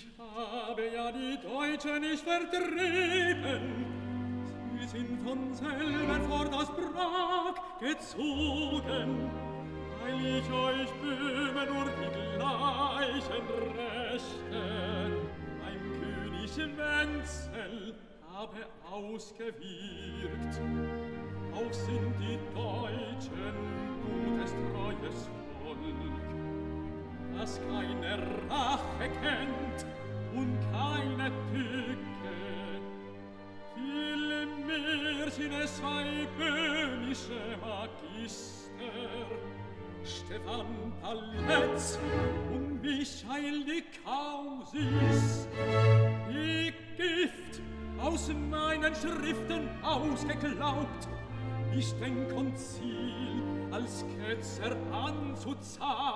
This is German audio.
Ich habe ja die Deutschen nicht vertrieben, sie sind von selber vor das Prag gezogen, weil ich euch Böhmen nur die gleichen Rechte beim König Wenzel habe ausgewirkt. Auch sind die Deutschen gutes, treues Volk, das keine Rache kennt und keine Tücke. Vielmehr sind es zwei böhmische Magister, Stefan Paletz und Michael de Kausis, die Gift aus meinen Schriften ausgeglaubt, mich den Konzil als Ketzer anzuzahlen.